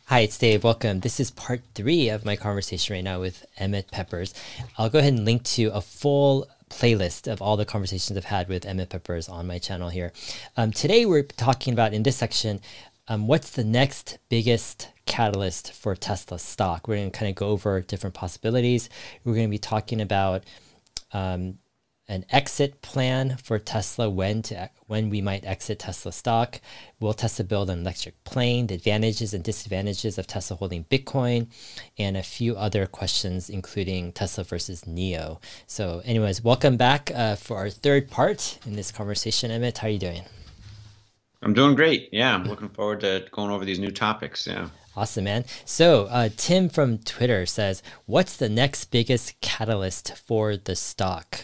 Hi, it's Dave. Welcome. This is part 3 of my conversation right now with Emmett Peppers. I'll go ahead and link to a full playlist of all the conversations I've had with Emmett Peppers on my channel here. Today we're talking about, in this section, what's the next biggest catalyst for Tesla stock. We're going to kind of go over different possibilities. We're going to be talking about an exit plan for Tesla, when we might exit Tesla stock. Will Tesla build an electric plane? The advantages and disadvantages of Tesla holding Bitcoin, and a few other questions, including Tesla versus NIO. So anyways, welcome back for our third part in this conversation. Emmett, how are you doing? I'm doing great. Yeah, I'm looking forward to going over these new topics. Yeah. Awesome, man. So Tim from Twitter says, what's the next biggest catalyst for the stock?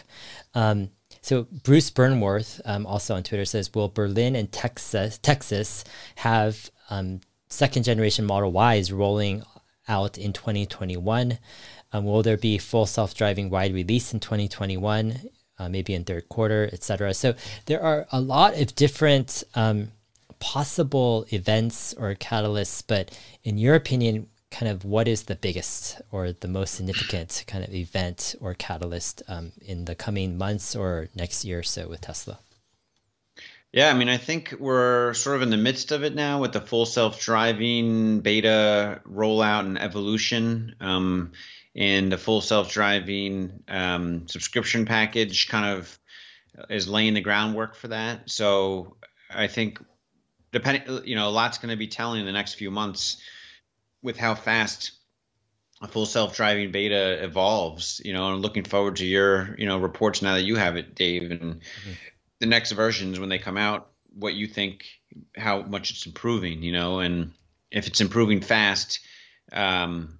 So Bruce Burnworth, also on Twitter, says, will Berlin and Texas have second generation Model Ys rolling out in 2021? Will there be full self-driving wide release in 2021, maybe in third quarter, etc.? So there are a lot of different possible events or catalysts, but in your opinion, kind of what is the biggest or the most significant kind of event or catalyst in the coming months or next year or so with Tesla? Yeah, I mean, I think we're sort of in the midst of it now with the full self-driving beta rollout and evolution, and the full self-driving subscription package kind of is laying the groundwork for that. So I think depending, a lot's going to be telling in the next few months with how fast a full self-driving beta evolves, and I'm looking forward to your, reports now that you have it, Dave, and the next versions when they come out, what you think, how much it's improving, and if it's improving fast, then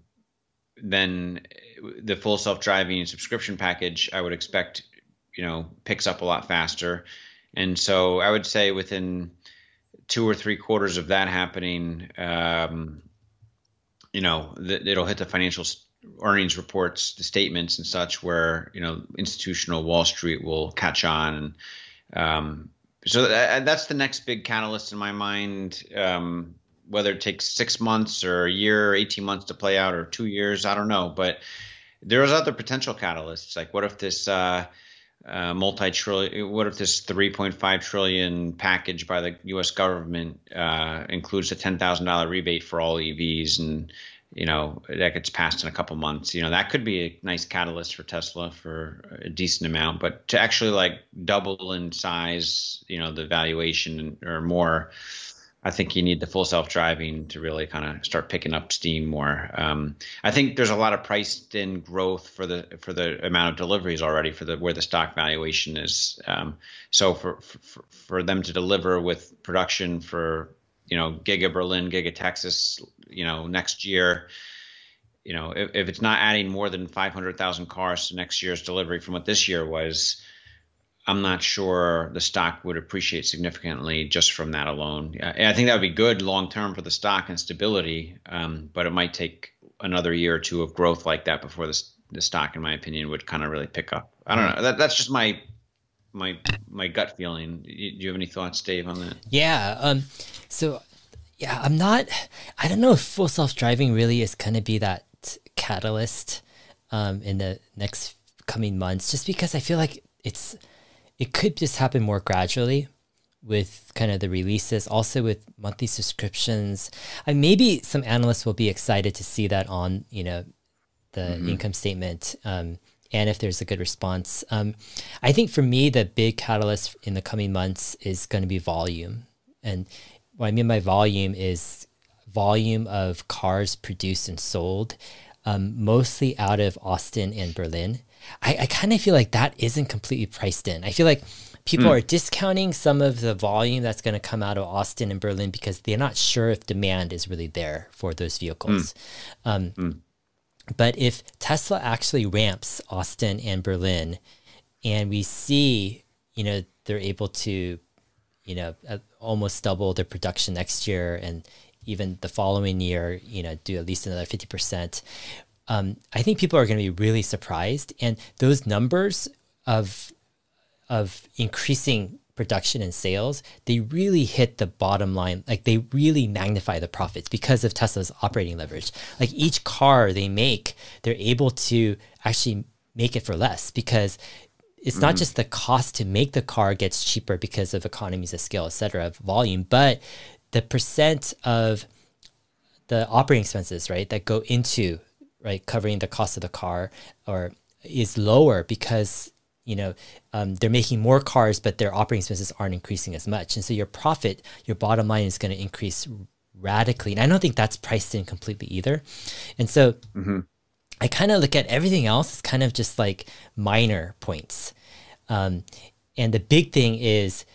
the full self-driving subscription package, I would expect, picks up a lot faster. And so I would say within 2 or 3 quarters of that happening, it'll hit the financial earnings reports, the statements and such, where, institutional Wall Street will catch on. So that's the next big catalyst in my mind. Whether it takes 6 months or a year, or 18 months to play out, or 2 years, I don't know. But there's other potential catalysts. Like, what if this what if this 3.5 trillion package by the U.S. government includes a $10,000 rebate for all EVs, and that gets passed in a couple months? That could be a nice catalyst for Tesla for a decent amount. But to actually like double in size, the valuation or more, I think you need the full self-driving to really kind of start picking up steam more. I think there's a lot of priced in growth for the amount of deliveries already for where the stock valuation is. So for them to deliver with production for Giga Berlin, Giga Texas, next year, if it's not adding more than 500,000 cars to next year's delivery from what this year was, I'm not sure the stock would appreciate significantly just from that alone. I think that would be good long term for the stock and stability, but it might take another year or two of growth like that before the stock, in my opinion, would kind of really pick up. I don't know. That's just my gut feeling. Do you have any thoughts, Dave, on that? Yeah. I don't know if full self-driving really is going to be that catalyst in the next coming months, just because I feel like it could just happen more gradually with kind of the releases, also with monthly subscriptions. Maybe some analysts will be excited to see that on, the income statement, and if there's a good response. I think for me, the big catalyst in the coming months is going to be volume. And what I mean by volume is volume of cars produced and sold, mostly out of Austin and Berlin. I kind of feel like that isn't completely priced in. I feel like people are discounting some of the volume that's going to come out of Austin and Berlin because they're not sure if demand is really there for those vehicles. But if Tesla actually ramps Austin and Berlin, and we see, they're able to, almost double their production next year, and even the following year, do at least another 50%. I think people are going to be really surprised, and those numbers of increasing production and sales, they really hit the bottom line. Like they really magnify the profits because of Tesla's operating leverage. Like each car they make, they're able to actually make it for less because it's not just the cost to make the car gets cheaper because of economies of scale, et cetera, of volume, but the percent of the operating expenses, right, that go into, right, covering the cost of the car or is lower because, you know, they're making more cars, but their operating expenses aren't increasing as much. And so your profit, your bottom line is going to increase radically. And I don't think that's priced in completely either. And so I kind of look at everything else as kind of just like minor points. And the big thing is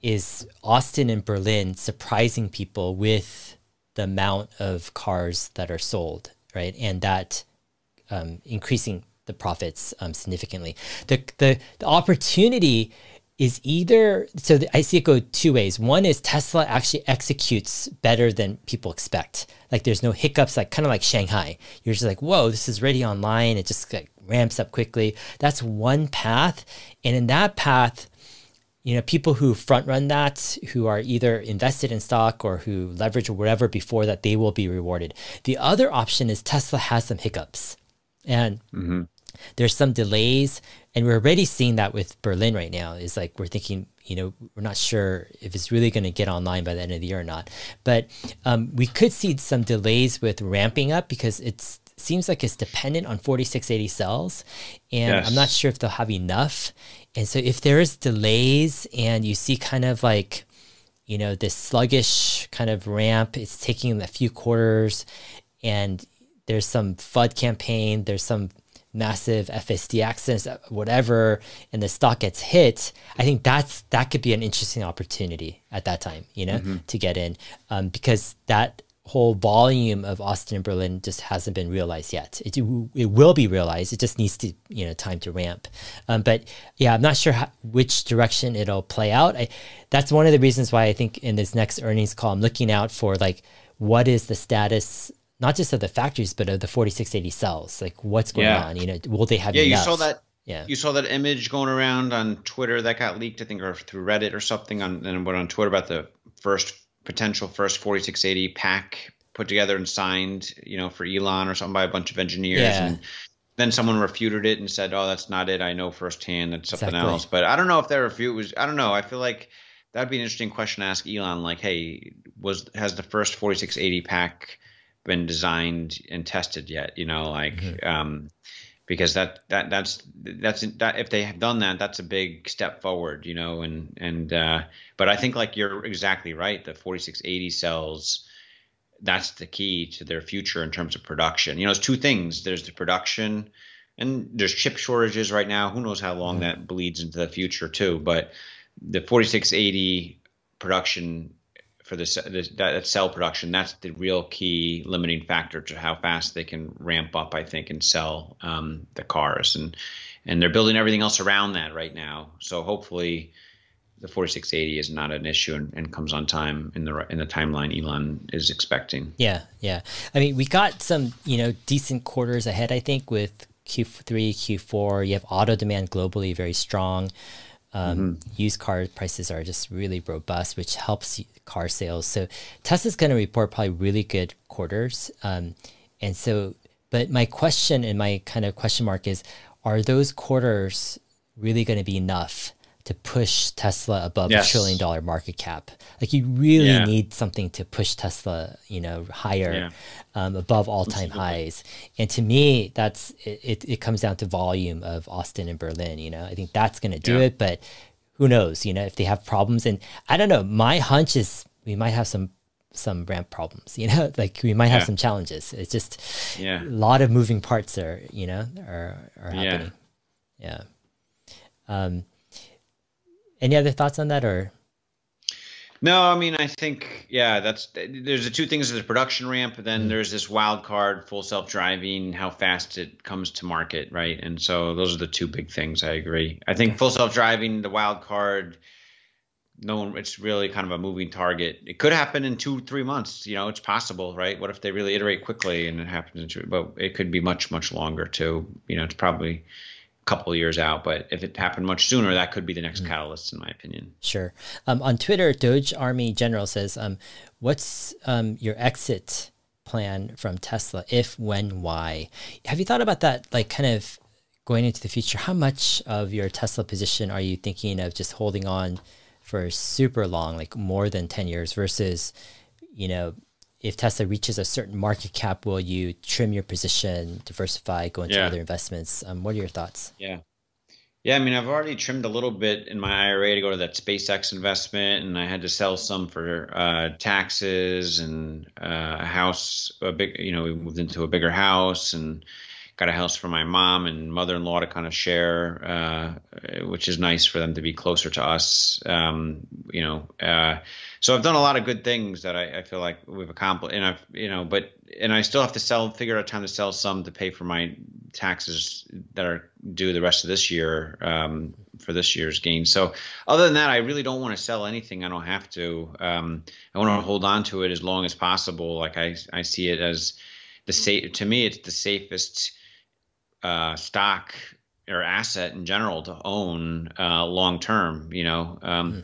Austin and Berlin surprising people with the amount of cars that are sold, right? And that increasing the profits significantly. The opportunity is either, I see it go two ways. One is Tesla actually executes better than people expect. Like there's no hiccups, like kind of like Shanghai. You're just like, whoa, this is ready online. It just like ramps up quickly. That's one path. And in that path, you know, people who front run that, who are either invested in stock or who leverage or whatever before that, they will be rewarded. The other option is Tesla has some hiccups. And there's some delays, and we're already seeing that with Berlin right now. Is like we're thinking, you know, we're not sure if it's really going to get online by the end of the year or not. But we could see some delays with ramping up because it seems like it's dependent on 4680 cells, and I'm not sure if they'll have enough. And so if there is delays and you see kind of like, you know, this sluggish kind of ramp, it's taking a few quarters, and there's some FUD campaign, there's some massive FSD accidents, whatever, and the stock gets hit, I think that could be an interesting opportunity at that time, you know, to get in, because that whole volume of Austin and Berlin just hasn't been realized yet. It will be realized. It just needs to, you know, time to ramp. But yeah, I'm not sure which direction it'll play out. That's one of the reasons why I think in this next earnings call, I'm looking out for like, what is the status, not just of the factories, but of the 4680 cells, like what's going on, you know, will they have enough? You saw that. Yeah. You saw that image going around on Twitter that got leaked, I think, or through Reddit or something on Twitter about the potential first 4680 pack put together and signed, you know, for Elon or something by a bunch of engineers. Yeah. And then someone refuted it and said, oh, that's not it. I know firsthand that's something else. But I don't know if that refute was, I don't know. I feel like that'd be an interesting question to ask Elon. Like, hey, has the first 4680 pack been designed and tested yet, you know, like because that's if they have done that, that's a big step forward, you know, and but I think like you're exactly right, the 4680 cells, that's the key to their future in terms of production. You know, it's two things. There's the production and there's chip shortages right now. Who knows how long that bleeds into the future too, but the 4680 production for that cell production, that's the real key limiting factor to how fast they can ramp up, I think, and sell the cars. And they're building everything else around that right now. So hopefully the 4680 is not an issue and comes on time in the timeline Elon is expecting. Yeah. I mean, we got some, you know, decent quarters ahead, I think, with Q3, Q4. You have auto demand globally very strong. Used car prices are just really robust, which helps car sales. So Tesla's going to report probably really good quarters. And so, but my question and my kind of question mark is, are those quarters really going to be enough to push Tesla above $1 trillion market cap? Like you really need something to push Tesla, you know, higher, above all-time highs. And to me, that's it comes down to volume of Austin and Berlin, you know. I think that's going to do it, but who knows, you know, if they have problems. And I don't know, my hunch is we might have some ramp problems, you know, like we might have some challenges. It's just a lot of moving parts are, you know, are happening. Any other thoughts on that, or? No, I mean, I think, there's the two things: there's the production ramp, and then there's this wild card, full self-driving, how fast it comes to market, right? And so those are the two big things. I agree. I think full self-driving, the wild card, it's really kind of a moving target. It could happen in 2-3 months. You know, it's possible, right? What if they really iterate quickly and it happens but it could be much, much longer too. You know, it's probably couple of years out. But if it happened much sooner, that could be the next catalyst, in my opinion. Sure. On Twitter, Doge Army General says, what's your exit plan from Tesla? If, when, why? Have you thought about that, like kind of going into the future? How much of your Tesla position are you thinking of just holding on for super long, like more than 10 years versus, you know, if Tesla reaches a certain market cap, will you trim your position, diversify, go into other investments? What are your thoughts? Yeah. Yeah, I mean, I've already trimmed a little bit in my IRA to go to that SpaceX investment, and I had to sell some for taxes and a house, a big, you know, we moved into a bigger house and got a house for my mom and mother-in-law to kind of share, which is nice for them to be closer to us. You know, so I've done a lot of good things that I feel like we've accomplished, and I've, you know, and I still have to figure out time to sell some to pay for my taxes that are due the rest of this year, for this year's gain. So other than that, I really don't want to sell anything. I don't have to. I want to hold on to it as long as possible. Like I see it as to me, it's the safest stock or asset in general to own long term. You know,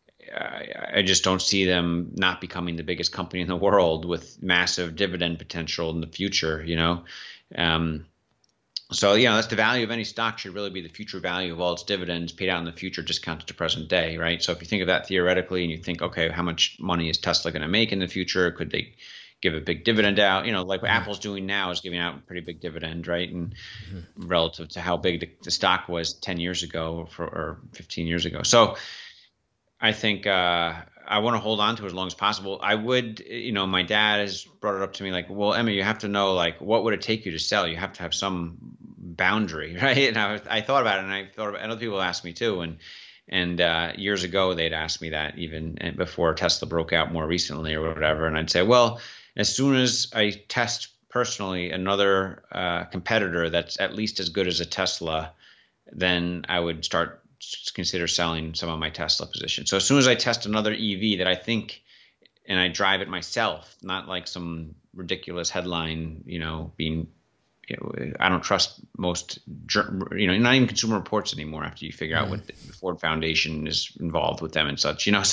I just don't see them not becoming the biggest company in the world with massive dividend potential in the future. You know, so you know that's the value of any stock should really be the future value of all its dividends paid out in the future, discounted to present day, right? So if you think of that theoretically and you think, okay, how much money is Tesla going to make in the future? Could they give a big dividend out, you know, like what Apple's doing now is giving out a pretty big dividend, right? And relative to how big the stock was 10 years ago or 15 years ago. So I think I want to hold on to it as long as possible. I would, you know, my dad has brought it up to me like, well, Emma, you have to know, like, what would it take you to sell? You have to have some boundary, right? And I thought about it, and I thought about, and other people asked me too. And years ago, they'd asked me that even before Tesla broke out more recently or whatever. And I'd say, well, as soon as I test personally another competitor that's at least as good as a Tesla, then I would consider selling some of my Tesla position. So as soon as I test another EV that I think, and I drive it myself, not like some ridiculous headline, you know, being, you know, I don't trust most, you know, not even Consumer Reports anymore after you figure out what the Ford Foundation is involved with them and such, you know,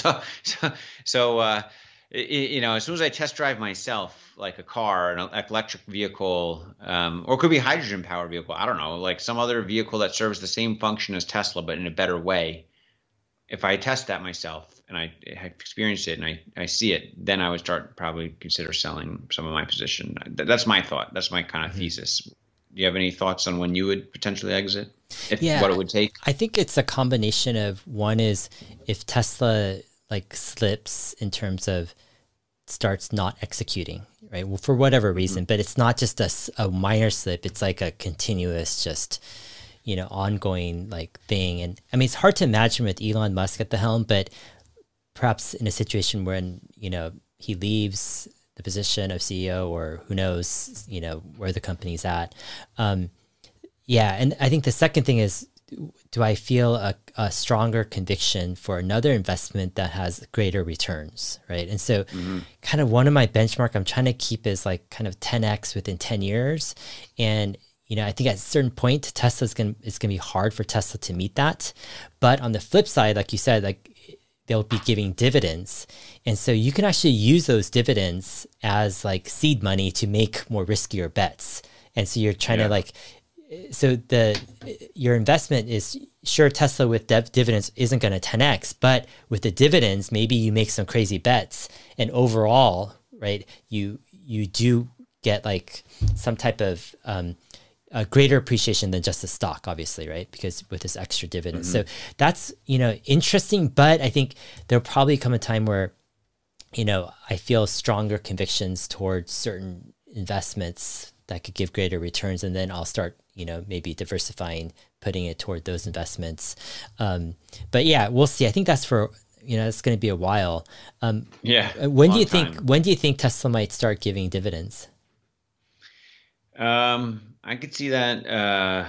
so you know, as soon as I test drive myself, like a car, an electric vehicle, or it could be a hydrogen powered vehicle, I don't know, like some other vehicle that serves the same function as Tesla, but in a better way. If I test that myself and I have experienced it and I see it, then I would probably consider selling some of my position. That's my thought. That's my kind of thesis. Do you have any thoughts on when you would potentially exit? What it would take? I think it's a combination of, one is if Tesla like slips in terms of starts not executing, right? Well, for whatever reason, but it's not just a minor slip. It's like a continuous, just, you know, ongoing like thing. And I mean, it's hard to imagine with Elon Musk at the helm, but perhaps in a situation when, you know, he leaves the position of CEO, or who knows, you know, where the company's at. Yeah. And I think the second thing is, do I feel a stronger conviction for another investment that has greater returns, right? And so kind of one of my benchmark I'm trying to keep is like kind of 10x within 10 years. And, you know, I think at a certain point, it's going to be hard for Tesla to meet that. But on the flip side, like you said, like they'll be giving dividends. And so you can actually use those dividends as like seed money to make more riskier bets. And so you're trying to like, so your investment is, sure, Tesla with dividends isn't going to 10x, but with the dividends, maybe you make some crazy bets, and overall, right, you do get like some type of a greater appreciation than just the stock, obviously, right? Because with this extra dividend, so that's, you know, interesting. But I think there'll probably come a time where, you know, I feel stronger convictions towards certain investments that could give greater returns, and then I'll start, you know, maybe diversifying, putting it toward those investments. But yeah, we'll see. I think that's for, you know, it's going to be a while. When do you think Tesla might start giving dividends? I could see that.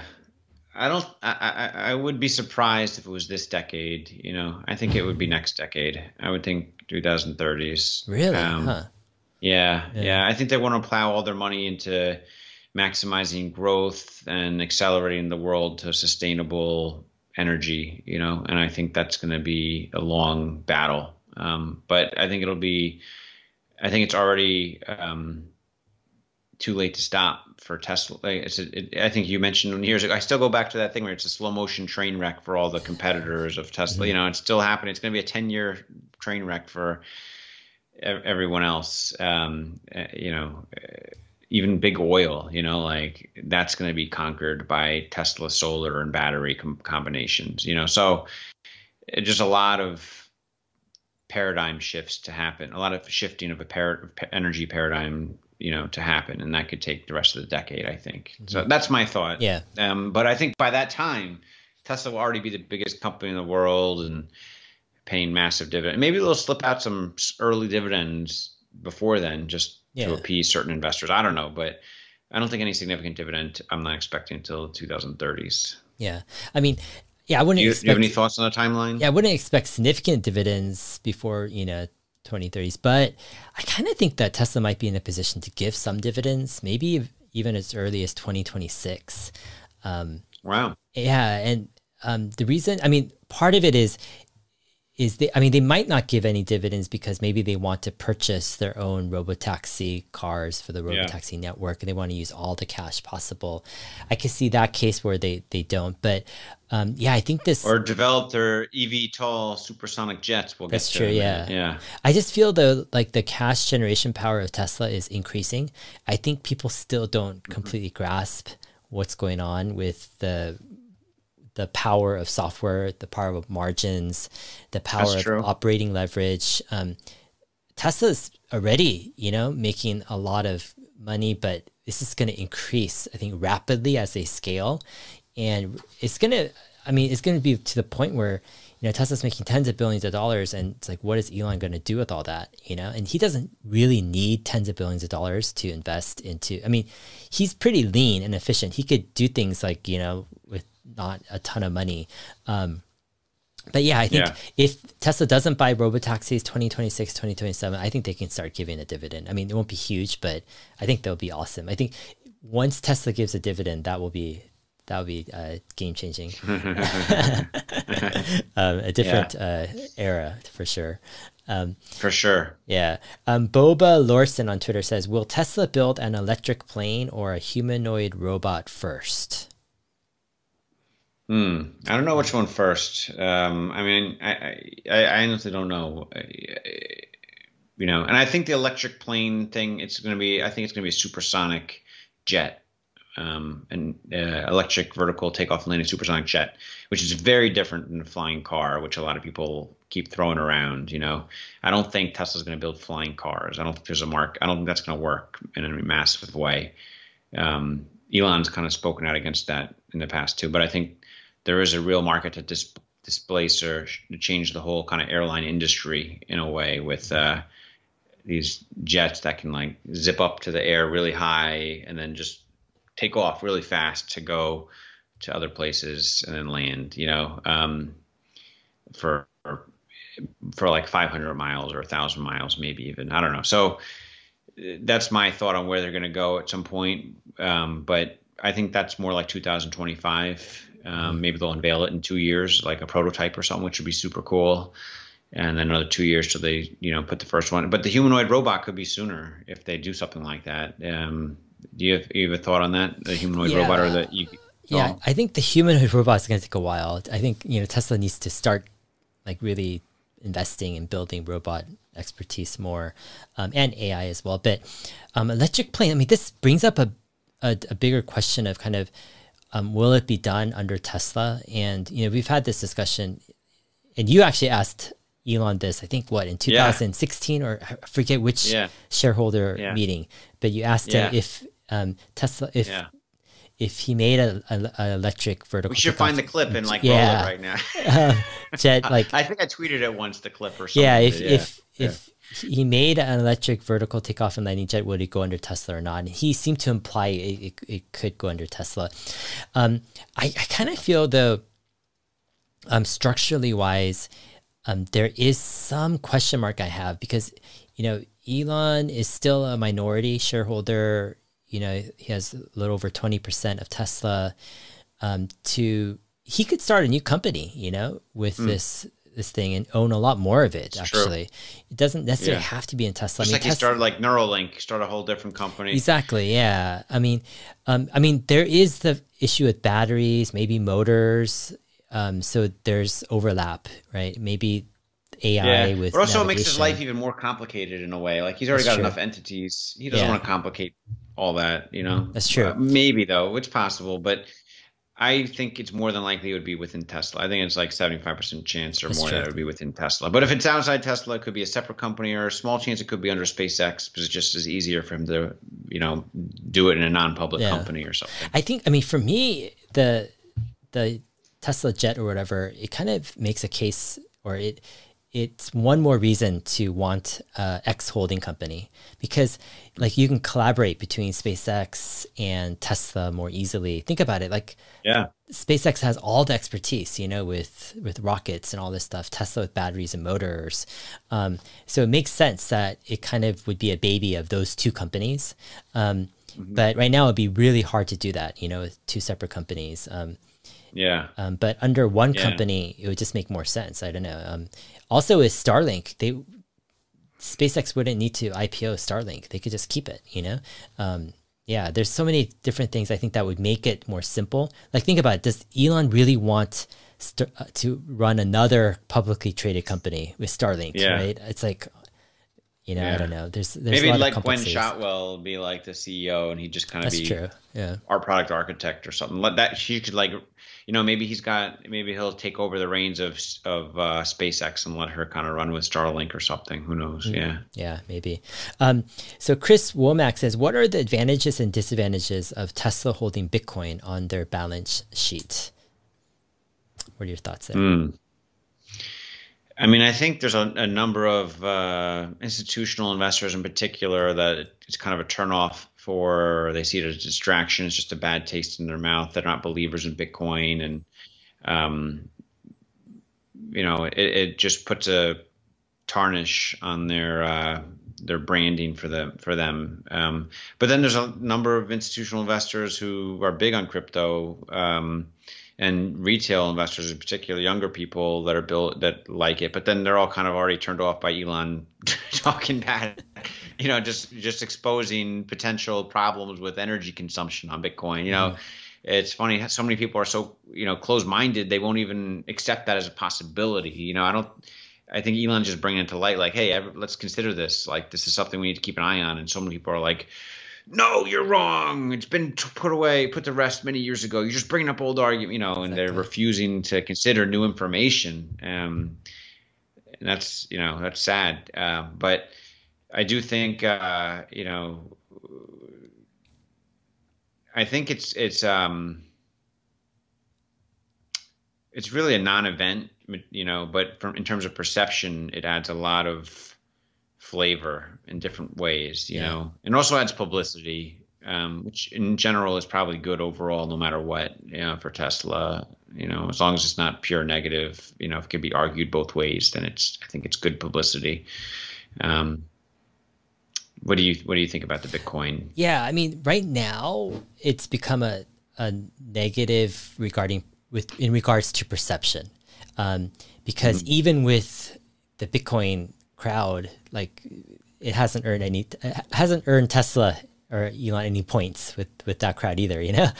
I would be surprised if it was this decade. You know, I think it would be next decade. I would think 2030s. Really? Yeah. I think they want to plow all their money into maximizing growth and accelerating the world to sustainable energy, and I think that's going to be a long battle. But I think I think it's already too late to stop for Tesla. I think you mentioned years ago, I still go back to that thing where it's a slow motion train wreck for all the competitors of Tesla. Mm-hmm. It's still happening. It's going to be a 10-year train wreck for everyone else. Even big oil, like that's going to be conquered by Tesla solar and battery combinations, so just a lot of paradigm shifts to happen, a lot of shifting of energy paradigm, to happen. And that could take the rest of the decade, I think. Mm-hmm. So that's my thought. Yeah. But I think by that time, Tesla will already be the biggest company in the world and paying massive dividends. Maybe they'll slip out some early dividends before then, just to appease certain investors. I don't know, but I don't think any significant dividend I'm not expecting until 2030s. Yeah. I mean, I wouldn't expect... Do you have any thoughts on the timeline? Yeah, I wouldn't expect significant dividends before, 2030s, but I kind of think that Tesla might be in a position to give some dividends, maybe even as early as 2026. Wow. Yeah. And the reason, part of it is they might not give any dividends because maybe they want to purchase their own robotaxi cars for the robotaxi network and they want to use all the cash possible. I can see that case where they don't, but I think this... Or develop their eVTOL supersonic jets. That's true, yeah. I just feel the cash generation power of Tesla is increasing. I think people still don't completely grasp what's going on with the power of software, the power of margins, the power of operating leverage. Tesla's already, making a lot of money, but this is going to increase, I think, rapidly as they scale. And it's going to be to the point where, Tesla's making tens of billions of dollars. And it's like, what is Elon going to do with all that? And he doesn't really need tens of billions of dollars to invest into, he's pretty lean and efficient. He could do things like, with not a ton of money. But I think if Tesla doesn't buy robotaxis 2026, 2027, I think they can start giving a dividend. It won't be huge, but I think that'll be awesome. I think once Tesla gives a dividend, that will be game changing. A different era for sure. For sure. Yeah. Boba Lorson on Twitter says, will Tesla build an electric plane or a humanoid robot first? I don't know which one first. I honestly don't know. And I think the electric plane thing, I think it's going to be a supersonic jet, an electric vertical takeoff and landing supersonic jet, which is very different than a flying car, which a lot of people keep throwing around. I don't think Tesla's going to build flying cars. I don't think there's I don't think that's going to work in a massive way. Elon's kind of spoken out against that in the past too, but I think there is a real market to displace or to change the whole kind of airline industry in a way with these jets that can zip up to the air really high and then just take off really fast to go to other places and then land, for 500 miles or 1,000 miles, maybe even. I don't know. So that's my thought on where they're going to go at some point. But I think that's more like 2025. Maybe they'll unveil it in 2 years, like a prototype or something, which would be super cool. And then another 2 years till they, put the first one. But the humanoid robot could be sooner if they do something like that. Do you have a thought on that? The humanoid robot or the EV? Yeah, I think the humanoid robot is going to take a while. I think, Tesla needs to start really investing in building robot expertise more, and AI as well. But electric plane, this brings up a bigger question of kind of, will it be done under Tesla? And, we've had this discussion, and you actually asked Elon this, I think, in 2016 or I forget which shareholder meeting, but you asked him if Tesla, if he made an electric vertical. We should find the clip and roll it right now. Jet, I think I tweeted it once, the clip or something. Yeah, if he made an electric vertical takeoff and landing jet, would it go under Tesla or not? And he seemed to imply it could go under Tesla. I kind of feel though, structurally wise, there is some question mark I have because, Elon is still a minority shareholder. you know, he has a little over 20% of Tesla. He could start a new company, you know, with this thing and own a lot more of it. Actually, it doesn't necessarily have to be in Tesla. Just like he started like Neuralink, start a whole different company. Exactly. Yeah. I mean, there is the issue with batteries, maybe motors. So there's overlap, right? Maybe AI with. But also navigation. It makes his life even more complicated in a way. Like he's already got enough entities. He doesn't want to complicate all that, you know. That's true. Maybe though, it's possible, but I think it's more than likely it would be within Tesla. I think it's like 75% chance or more that it would be within Tesla. But if it's outside Tesla, it could be a separate company, or a small chance it could be under SpaceX, because it's just as easier for him to, you know, do it in a non-public company or something. I think, I mean, for me, the Tesla jet or whatever, it kind of makes a case, or it's one more reason to want X holding company, because like you can collaborate between SpaceX and Tesla more easily. Think about it. Like SpaceX has all the expertise, you know, with rockets and all this stuff, Tesla with batteries and motors. So it makes sense that it kind of would be a baby of those two companies. But right now it'd be really hard to do that, you know, with two separate companies. But under one company, it would just make more sense. I don't know. Also with Starlink, SpaceX wouldn't need to IPO Starlink. They could just keep it, you know? There's so many different things I think that would make it more simple. Like think about it. Does Elon really want to run another publicly traded company with Starlink, right? It's like, you know, I don't know. There's maybe a lot like of Gwen Shotwell be like the CEO, and he just kind of be our product architect or something. Let that she could like, you know, maybe he'll take over the reins of SpaceX and let her kind of run with Starlink or something. Who knows? Yeah, maybe. So Chris Womack says, what are the advantages and disadvantages of Tesla holding Bitcoin on their balance sheet? What are your thoughts there? I mean, I think there's a number of institutional investors in particular that it's kind of a turnoff for. They see it as a distraction. It's just a bad taste in their mouth. They're not believers in Bitcoin, and you know, it just puts a tarnish on their branding for them. But then there's a number of institutional investors who are big on crypto. And retail investors, in particular, younger people that like it, but then they're all kind of already turned off by Elon talking bad, you know, just exposing potential problems with energy consumption on Bitcoin. You know, it's funny how so many people are so, you know, closed-minded, they won't even accept that as a possibility. You know, I think Elon just bringing it to light, like, hey, let's consider this. Like, this is something we need to keep an eye on. And so many people are like, no, you're wrong. It's been put to rest many years ago. You're just bringing up old argument, you know, and they're refusing to consider new information. And that's, you know, that's sad. But I do think, you know, I think it's really a non-event, you know, but in terms of perception, it adds a lot of flavor in different ways, you know, and also adds publicity, which in general is probably good overall, no matter what, you know, for Tesla, you know, as long as it's not pure negative, you know, if it can be argued both ways, then I think it's good publicity. What do you think about the Bitcoin? Yeah, I mean, right now it's become a negative in regards to perception, because even with the Bitcoin crowd, like it hasn't earned Tesla or Elon any points with that crowd either, you know?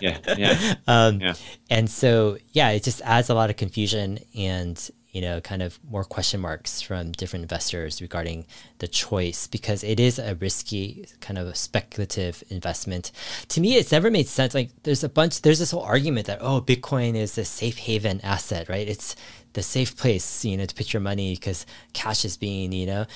And so, it just adds a lot of confusion and, you know, kind of more question marks from different investors regarding the choice, because it is a risky kind of a speculative investment. To me, it's never made sense. Like there's this whole argument that, oh, Bitcoin is a safe haven asset, right? It's the safe place, you know, to put your money because cash is being, you know,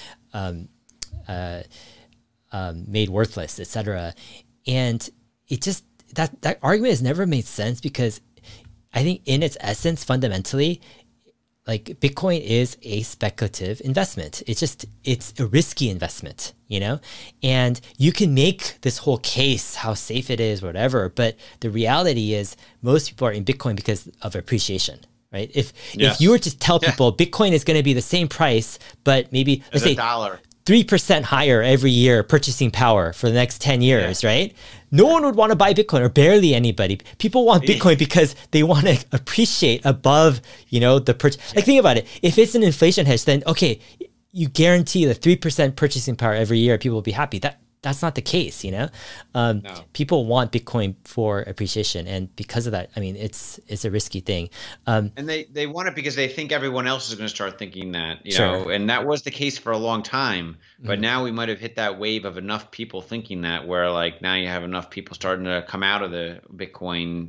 made worthless, etc. And it just, that argument has never made sense, because I think in its essence, fundamentally, like Bitcoin is a speculative investment. It's a risky investment, you know, and you can make this whole case how safe it is, whatever. But the reality is most people are in Bitcoin because of appreciation, right? If you were to tell people Bitcoin is going to be the same price, but maybe let's say $1, 3% higher every year purchasing power for the next 10 years, right? No one would want to buy Bitcoin, or barely anybody. People want Bitcoin because they want to appreciate above, the purchase. Like, think about it. If it's an inflation hedge, then okay, you guarantee the 3% purchasing power every year, people will be happy. That's not the case, No. People want Bitcoin for appreciation, and because of that, I mean, it's a risky thing. And they want it because they think everyone else is going to start thinking that, Sure. and that was the case for a long time. But now we might have hit that wave of enough people thinking that, where like now you have enough people starting to come out of the Bitcoin,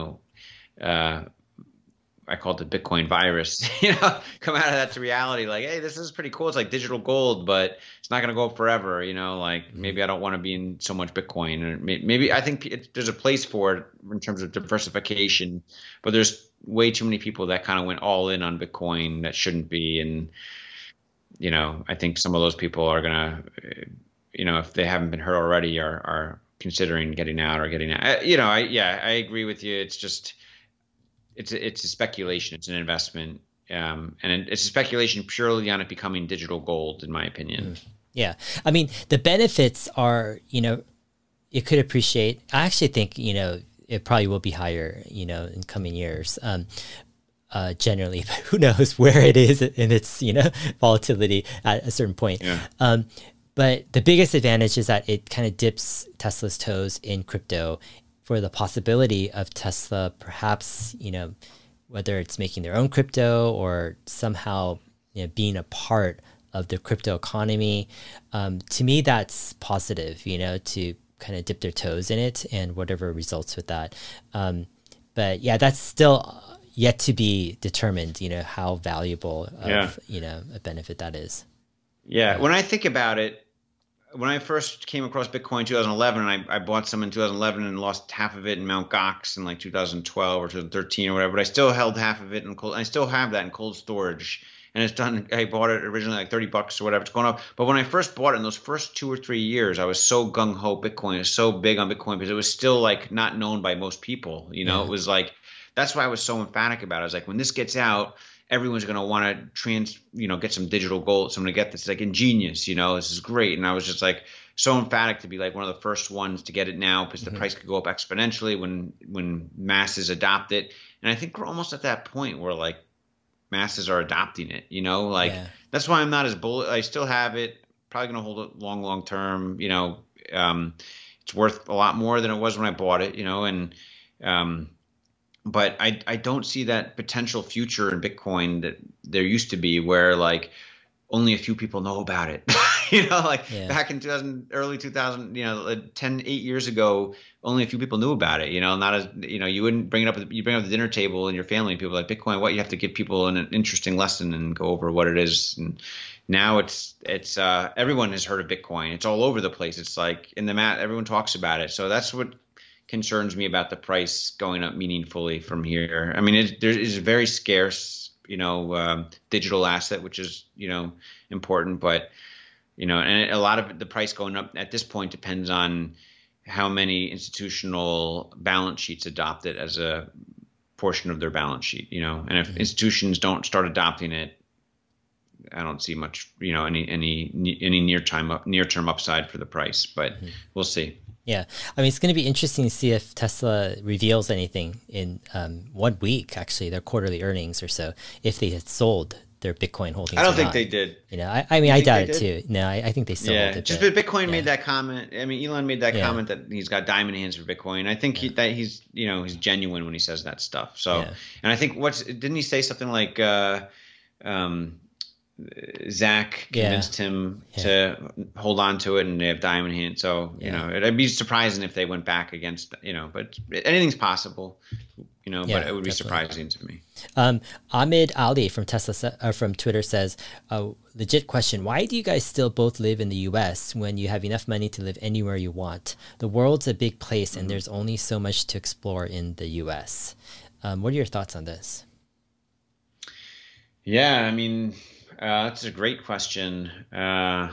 I call it the Bitcoin virus, come out of that to reality. Like, hey, this is pretty cool. It's like digital gold, but it's not going to go up forever. Like maybe I don't want to be in so much Bitcoin, or maybe I think there's a place for it in terms of diversification, but there's way too many people that kind of went all in on Bitcoin that shouldn't be. And, I think some of those people are going to, if they haven't been hurt already, are considering getting out or getting out. I agree with you. It's just, it's a speculation. It's an investment, and it's a speculation purely on it becoming digital gold, in my opinion. Yeah, I mean, the benefits are, it could appreciate. I actually think, it probably will be higher, in coming years. Generally, but who knows where it is in its, volatility at a certain point. Yeah. But the biggest advantage is that it kind of dips Tesla's toes in crypto, for the possibility of Tesla perhaps, whether it's making their own crypto or somehow, being a part of the crypto economy. To me, that's positive, to kind of dip their toes in it and whatever results with that. But yeah, that's still yet to be determined, how valuable of, a benefit that is. Yeah. When I think about it, when I first came across Bitcoin in 2011, and I bought some in 2011 and lost half of it in Mt. Gox in like 2012 or 2013 or whatever, but I still held half of it in cold. I still have that in cold storage, and it's done. I bought it originally like $30 or whatever. It's going up. But when I first bought it in those first 2 or 3 years, I was so gung ho Bitcoin. I was so big on Bitcoin because it was still like not known by most people. It was like, that's why I was so emphatic about it. I was like, when this gets out, everyone's going to want to get some digital gold. So I'm going to get this. It's like ingenious, this is great. And I was just like so emphatic to be like one of the first ones to get it now, because the price could go up exponentially when masses adopt it. And I think we're almost at that point where like masses are adopting it, That's why I'm not as bullish. I still have it, probably going to hold it long term. It's worth a lot more than it was when I bought it, but I don't see that potential future in Bitcoin that there used to be, where like only a few people know about it. Back in early 2000, 8 years ago, only a few people knew about it. Not as you wouldn't bring it up. You bring it up at the dinner table in your family, and people are like, Bitcoin, what? You have to give people an interesting lesson and go over what it is. And now it's everyone has heard of Bitcoin. It's all over the place. It's like in the mat, everyone talks about it. So that's what concerns me about the price going up meaningfully from here. I mean, there is a very scarce, digital asset, which is, important, but, and a lot of the price going up at this point depends on how many institutional balance sheets adopt it as a portion of their balance sheet, and if institutions don't start adopting it, I don't see much, any near-term upside for the price, but we'll see. Yeah. I mean, it's going to be interesting to see if Tesla reveals anything in 1 week, actually, their quarterly earnings or so, if they had sold their Bitcoin holdings. I don't think they did. I mean, I doubt it too. No, I think they sold it. Just Bitcoin made that comment. I mean, Elon made that comment that he's got diamond hands for Bitcoin. I think he's genuine when he says that stuff. So, and I think didn't he say something like, Zach convinced him to hold on to it, and they have diamond hands. So, it'd be surprising if they went back against, but anything's possible, but it would be surprising to me. Ahmed Ali from from Twitter says, legit question. Why do you guys still both live in the US when you have enough money to live anywhere you want? The world's a big place and there's only so much to explore in the US. What are your thoughts on this? Yeah, I mean, that's a great question.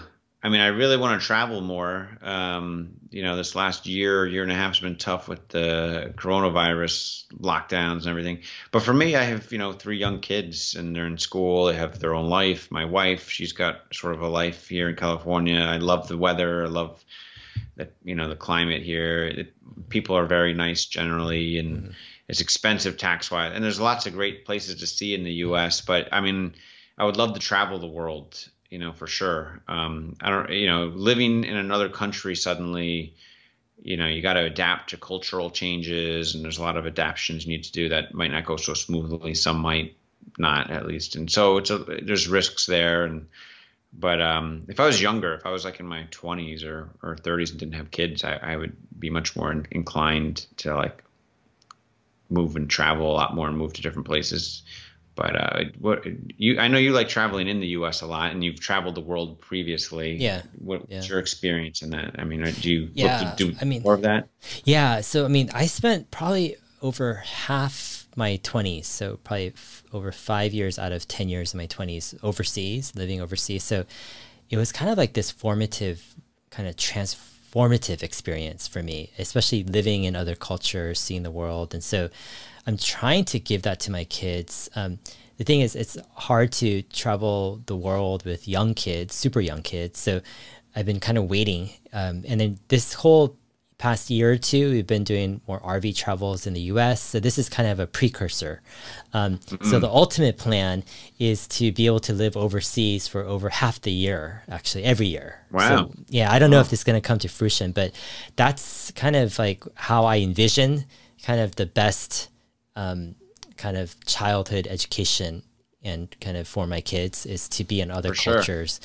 I mean, I really want to travel more. This last year and a half has been tough with the coronavirus lockdowns and everything. But for me, I have, three young kids and they're in school. They have their own life. My wife, she's got sort of a life here in California. I love the weather. I love the climate here. People are very nice generally, and it's expensive tax wise. And there's lots of great places to see in the U.S. But I mean, I would love to travel the world, for sure. I don't, living in another country suddenly, you got to adapt to cultural changes, and there's a lot of adaptations you need to do that might not go so smoothly. Some might not, at least. And so there's risks there. But if I was younger, if I was like in my 20s or 30s and didn't have kids, I would be much more inclined to like move and travel a lot more and move to different places. But I know you like traveling in the U.S. a lot, and you've traveled the world previously. Yeah. What's your experience in that? I mean, do you Yeah. look to do more of that? Yeah. So, I mean, I spent probably over half my 20s, so probably over 5 years out of 10 years of my 20s overseas, living overseas. So it was kind of like this transformative experience for me, especially living in other cultures, seeing the world. And so I'm trying to give that to my kids. The thing is, it's hard to travel the world with young kids, super young kids. So I've been kind of waiting. And then this whole past year or two, we've been doing more RV travels in the US. So this is kind of a precursor. So the ultimate plan is to be able to live overseas for over half the year, actually every year. Wow. So, yeah, I don't know if this is going to come to fruition, but that's kind of like how I envision kind of the best kind of childhood education and kind of for my kids is to be in other cultures.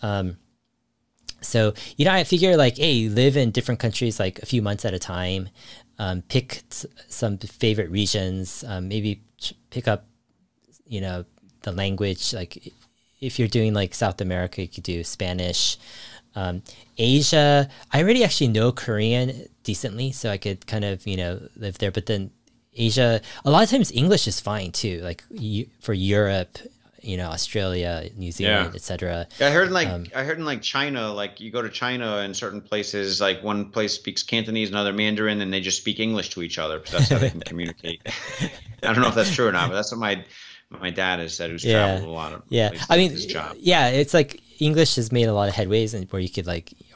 So, I figure like, hey, live in different countries like a few months at a time, pick some favorite regions, maybe pick up, the language. Like if you're doing like South America, you could do Spanish. Asia, I already actually know Korean decently, so I could kind of, live there. But then Asia, a lot of times English is fine too, like for Europe, Australia, New Zealand, etc. Yeah, I heard in like China, like you go to China and certain places, like one place speaks Cantonese, another Mandarin, and they just speak English to each other because that's how they can communicate. I don't know if that's true or not, but that's what my dad has said, who's traveled a lot of places. I mean, his job. Yeah, it's like English has made a lot of headways, and where you could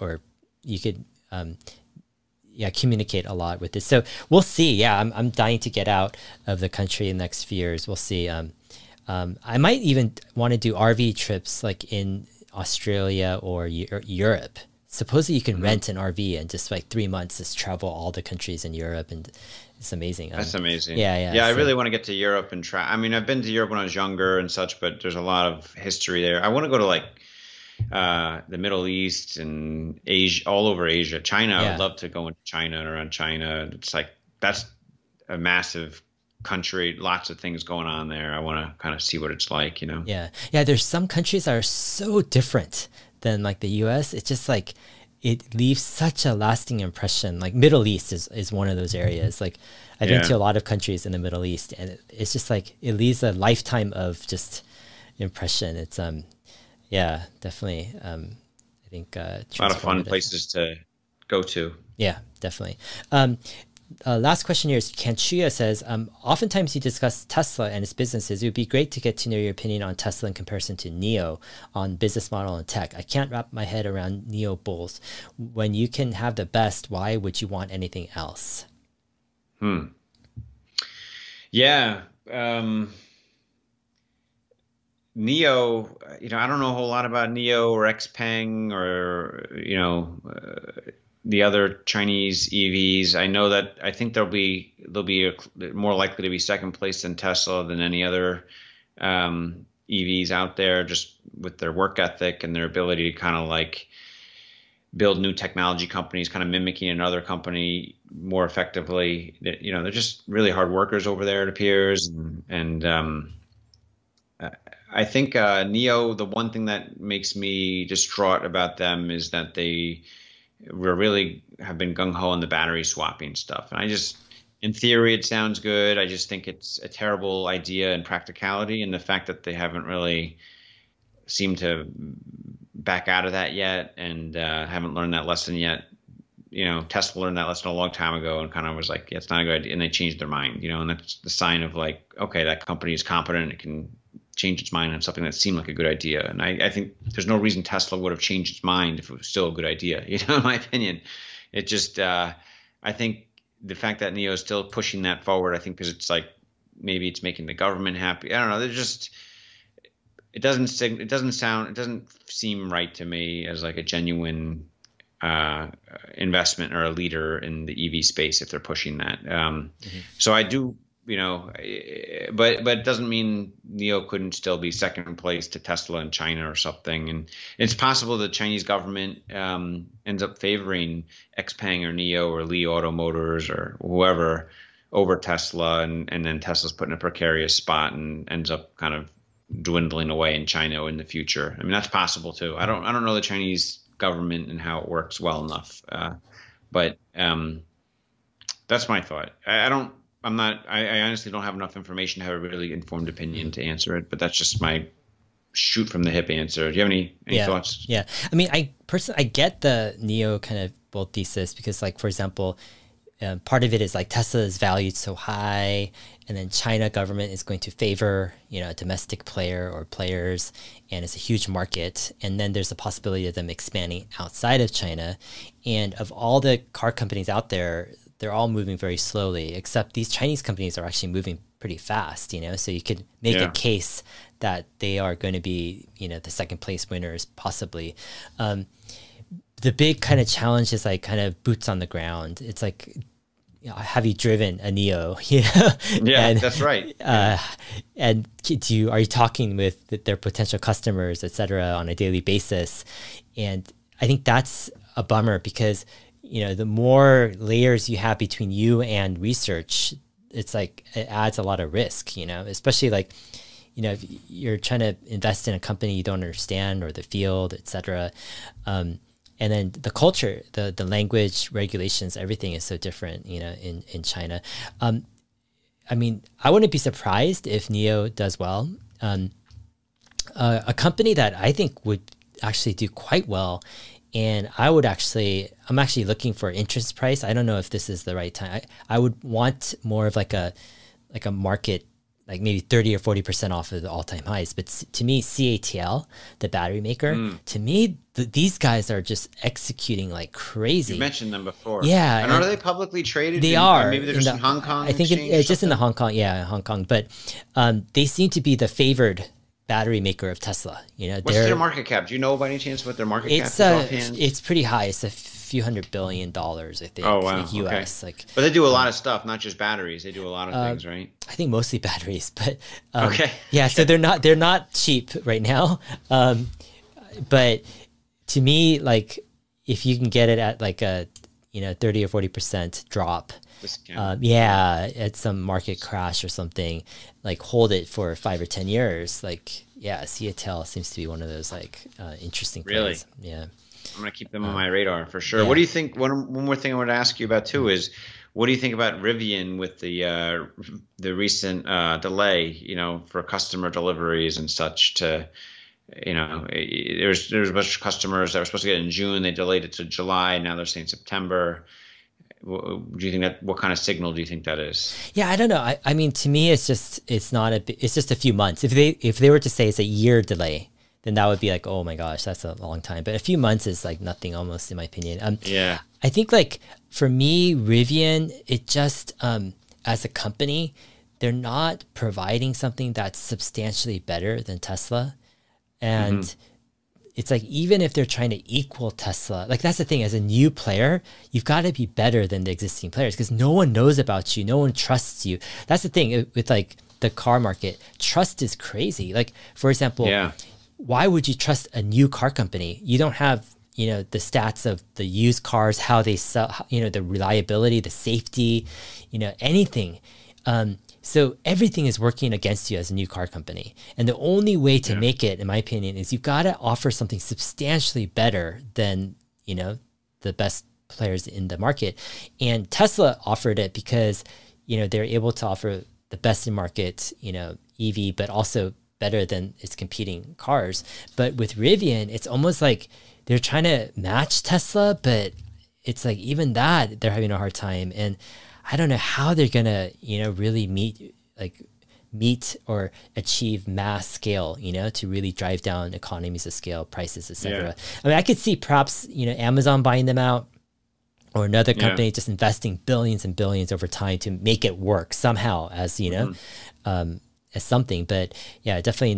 communicate a lot with this. So we'll see. Yeah, I'm dying to get out of the country in the next few years. We'll see. I might even want to do RV trips like in Australia or Europe. Supposedly you can rent an RV and just like 3 months just travel all the countries in Europe, and it's amazing. That's amazing. Yeah. I really want to get to Europe and try. I mean, I've been to Europe when I was younger and such, but there's a lot of history there. I want to go to like the Middle East and Asia, all over Asia. China, I would love to go into China and around China. It's like that's a massive country, lots of things going on there. I want to kind of see what it's like, Yeah. There's some countries that are so different than like the US. It's just like it leaves such a lasting impression. Like Middle East is one of those areas. Like I've been to a lot of countries in the Middle East, and it's just like it leaves a lifetime of just impression. It's definitely. I think a lot of fun places to go to. Yeah, definitely. Last question here is Kanchuya says, oftentimes you discuss Tesla and its businesses. It would be great to get to know your opinion on Tesla in comparison to NIO on business model and tech. I can't wrap my head around NIO bulls. When you can have the best, why would you want anything else? Yeah. NIO, I don't know a whole lot about NIO or XPeng or, the other Chinese EVs. I think they'll be more likely to be second place than Tesla than any other EVs out there, just with their work ethic and their ability to kind of like build new technology companies, kind of mimicking another company more effectively. They're just really hard workers over there, it appears. And I think NIO, the one thing that makes me distraught about them is that we really have been gung-ho on the battery swapping stuff. And in theory, it sounds good. I just think it's a terrible idea in practicality. And the fact that they haven't really seemed to back out of that yet, and haven't learned that lesson yet. Tesla learned that lesson a long time ago and kind of was like, yeah, it's not a good idea. And they changed their mind, and that's the sign of like, okay, that company is competent. It can change its mind on something that seemed like a good idea. And I think there's no reason Tesla would have changed its mind if it was still a good idea, in my opinion. It just, I think the fact that NIO is still pushing that forward, I think because it's like, maybe it's making the government happy. I don't know. There's just, it doesn't seem right to me as like a genuine investment or a leader in the EV space if they're pushing that. So I do, but it doesn't mean NIO couldn't still be second place to Tesla in China or something. And it's possible the Chinese government ends up favoring XPeng or NIO or Li Auto Motors or whoever over Tesla, and then Tesla's put in a precarious spot and ends up kind of dwindling away in China in the future. I mean, that's possible too. I don't know the Chinese government and how it works well enough. But that's my thought. I honestly don't have enough information to have a really informed opinion to answer it, but that's just my shoot from the hip answer. Do you have any thoughts? Yeah. I mean, I get the NIO kind of bull thesis because, like, for example, part of it is like Tesla is valued so high, and then China government is going to favor, a domestic player or players, and it's a huge market. And then there's a possibility of them expanding outside of China. And of all the car companies out there, they're all moving very slowly, except these Chinese companies are actually moving pretty fast, so you could make a case that they are going to be, the second place winners possibly. The big kind of challenge is like kind of boots on the ground. It's like, have you driven a NIO? Yeah, and, that's right. And are you talking with their potential customers, et cetera, on a daily basis? And I think that's a bummer because, the more layers you have between you and research, it's like it adds a lot of risk, especially like, if you're trying to invest in a company you don't understand or the field, et cetera. And then the culture, the language, regulations, everything is so different, in China. I mean, I wouldn't be surprised if NIO does well. A company that I think would actually do quite well, and I'm actually looking for interest price. I don't know if this is the right time. I would want more of like a market, like maybe 30 or 40% off of the all-time highs. But to me, CATL, the battery maker, to me, these guys are just executing like crazy. You mentioned them before. Yeah. And are they publicly traded? They are. Maybe they're just in Hong Kong? I think it's just in the Hong Kong. But they seem to be the favored battery maker of Tesla. What's their market cap? Do you know by any chance what their market cap is offhand? It's pretty high. It's a few $100 billion, I think. Oh, wow. US. Okay. But they do a lot of stuff, not just batteries. They do a lot of things, right? I think mostly batteries, but okay. Yeah, so they're not cheap right now. But to me, like if you can get it at like a 30 or 40% drop, at some market crash or something, like hold it for 5 or 10 years, like CATL seems to be one of those like interesting plays. Really? Yeah. I'm going to keep them on my radar for sure. Yeah. What do you think? One more thing I want to ask you about too is, what do you think about Rivian with the recent delay, for customer deliveries and such? There's a bunch of customers that were supposed to get it in June. They delayed it to July. Now they're saying September. Do you think what kind of signal do you think that is? Yeah, I don't know. I mean, to me, it's just a few months. If they were to say it's a year delay, then that would be like, oh my gosh, that's a long time. But a few months is like nothing, almost, in my opinion. Yeah. I think like for me, Rivian, it just as a company, they're not providing something that's substantially better than Tesla, and it's like, even if they're trying to equal Tesla, like that's the thing, as a new player, you've got to be better than the existing players because no one knows about you. No one trusts you. That's the thing with like the car market. Trust is crazy. Like, for example, why would you trust a new car company? You don't have, the stats of the used cars, how they sell, the reliability, the safety, anything. So everything is working against you as a new car company. And the only way to make it, in my opinion, is you've got to offer something substantially better than, the best players in the market. And Tesla offered it because, they're able to offer the best in market, EV, but also better than its competing cars. But with Rivian, it's almost like they're trying to match Tesla, but it's like even that they're having a hard time. And I don't know how they're gonna, really meet or achieve mass scale, to really drive down economies of scale, prices, etc. Yeah. I mean, I could see perhaps, Amazon buying them out, or another company just investing billions and billions over time to make it work somehow as, as something. But yeah, definitely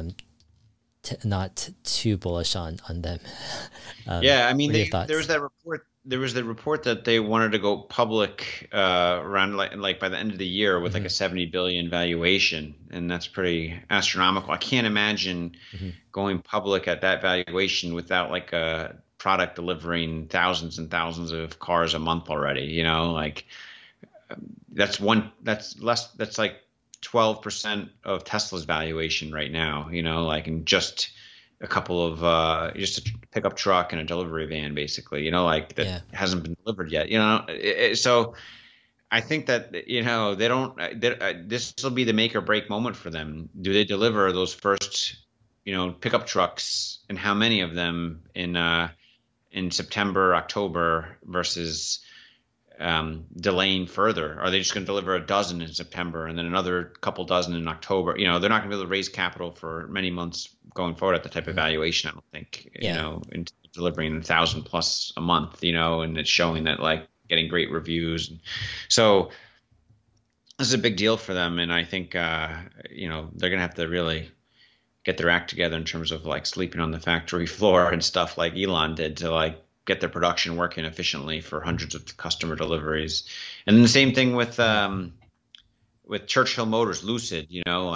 not too bullish on them. I mean, there was the report that they wanted to go public around like by the end of the year with like a 70 billion valuation, and that's pretty astronomical. I can't imagine going public at that valuation without like a product delivering thousands and thousands of cars a month already. Like that's like 12% of Tesla's valuation right now. Like in just a couple of just a pickup truck and a delivery van, basically, like that hasn't been delivered yet, so I think that, they don't, this will be the make or break moment for them. Do they deliver those first, pickup trucks, and how many of them in September, October, versus delaying further? Are they just going to deliver a dozen in September and then another couple dozen in October? They're not going to be able to raise capital for many months going forward at the type of valuation, I don't think, in delivering 1,000 plus a month, and it's showing that like getting great reviews. So this is a big deal for them. And I think, they're going to have to really get their act together in terms of like sleeping on the factory floor and stuff like Elon did to like get their production working efficiently for hundreds of customer deliveries. And then the same thing with Churchill Motors, Lucid,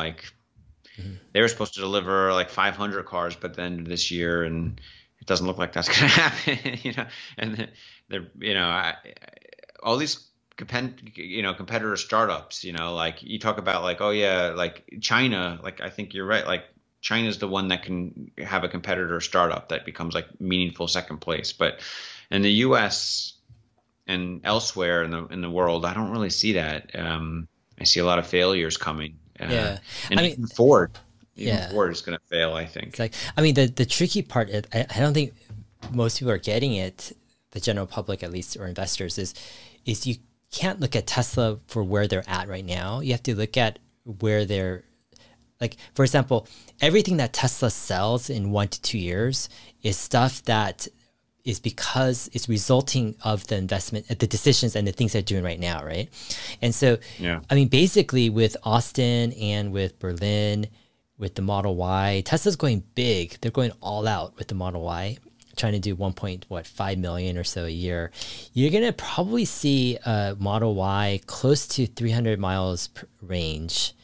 they were supposed to deliver like 500 cars by the end of this year, and it doesn't look like that's going to happen, and they're, all these competitor startups, like you talk about like, oh yeah, like China, like I think you're right, like China's the one that can have a competitor startup that becomes like meaningful second place. But in the U.S. and elsewhere in the world, I don't really see that. I see a lot of failures coming. And even Ford is going to fail, I think. It's like, I mean, the tricky part, I don't think most people are getting it, the general public at least, or investors, is you can't look at Tesla for where they're at right now. You have to look at where they're, like, for example, everything that Tesla sells in 1 to 2 years is stuff that is because it's resulting of the investment, the decisions and the things they're doing right now, right? And so, I mean, basically with Austin and with Berlin, with the Model Y, Tesla's going big. They're going all out with the Model Y, trying to do 1.5 million or so a year. You're going to probably see a Model Y close to 300 miles range,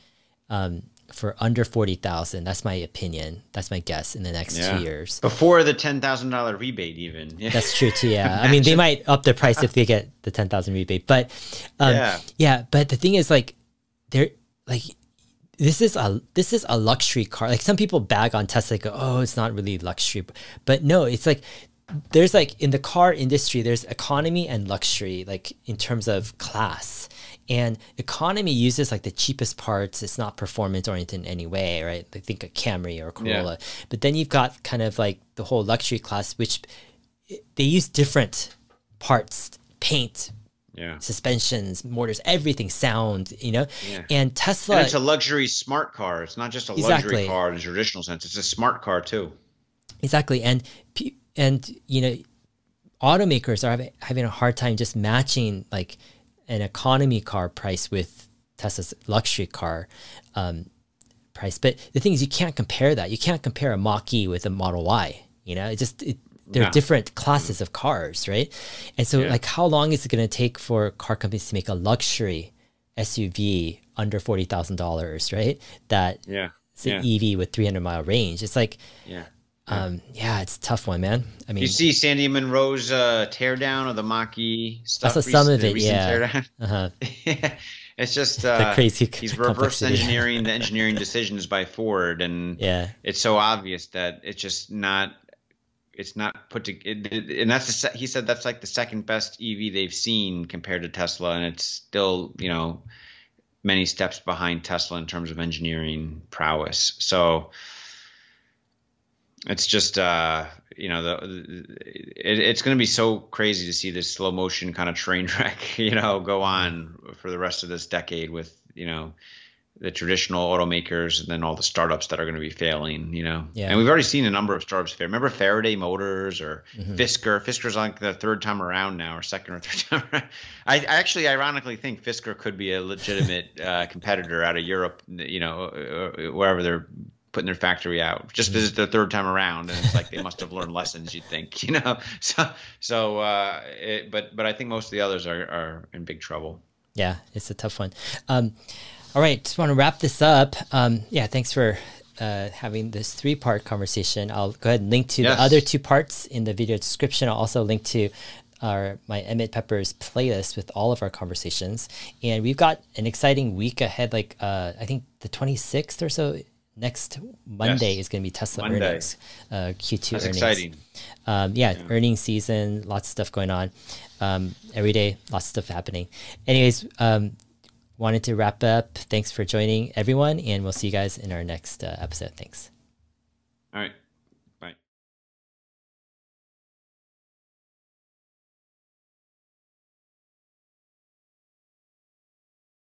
for under 40,000. That's my opinion. That's my guess in the next 2 years. Before the $10,000 rebate, even. That's true too. Yeah. I mean, they might up the price if they get the 10,000 rebate, but but the thing is, like, they're like, this is a luxury car. Like, some people bag on Tesla, go, oh, it's not really luxury, but no, it's like, there's like, in the car industry, there's economy and luxury, like in terms of class. And economy uses like the cheapest parts. It's not performance oriented in any way, right? I think a Camry or a Corolla. But then you've got kind of like the whole luxury class, which they use different parts, paint, suspensions, motors, everything, sound, and Tesla. And it's a luxury smart car. It's not just a luxury car in a traditional sense. It's a smart car too. Exactly. And automakers are having a hard time just matching like an economy car price with Tesla's luxury car price. But the thing is, you can't compare that. You can't compare a Mach-E with a Model Y. They're different classes of cars, right? And so, like, how long is it going to take for car companies to make a luxury SUV under $40,000, right? That it's an EV with 300-mile range. It's like, it's a tough one, man. I mean, you see Sandy Munro's teardown of the Mach-E stuff. I saw some of it, It's just the crazy. He's reverse engineering the engineering decisions by Ford, and it's so obvious that it's just not. It's not put to, and he said that's like the second best EV they've seen compared to Tesla, and it's still many steps behind Tesla in terms of engineering prowess. So it's just it's going to be so crazy to see this slow motion kind of train wreck go on for the rest of this decade with the traditional automakers and then all the startups that are going to be failing. Yeah. And we've already seen a number of startups fail. Remember Faraday Motors or Fisker? Fisker's like the third time around now, or second or third time around. I actually ironically think Fisker could be a legitimate competitor out of Europe, wherever they're putting their factory out. Just visit their third time around, and it's like they must have learned lessons, you'd think, So but I think most of the others are in big trouble. Yeah, it's a tough one. All right, just want to wrap this up. Thanks for having this 3-part conversation. I'll go ahead and link to the other 2 parts in the video description. I'll also link to my Emmett Peppers playlist with all of our conversations. And we've got an exciting week ahead, like I think the 26th or so. Next Monday is going to be Tesla earnings, Q2 That's earnings. exciting. Earnings season, lots of stuff going on. Every day, lots of stuff happening. Anyways, wanted to wrap up. Thanks for joining, everyone, and we'll see you guys in our next episode. Thanks. All right.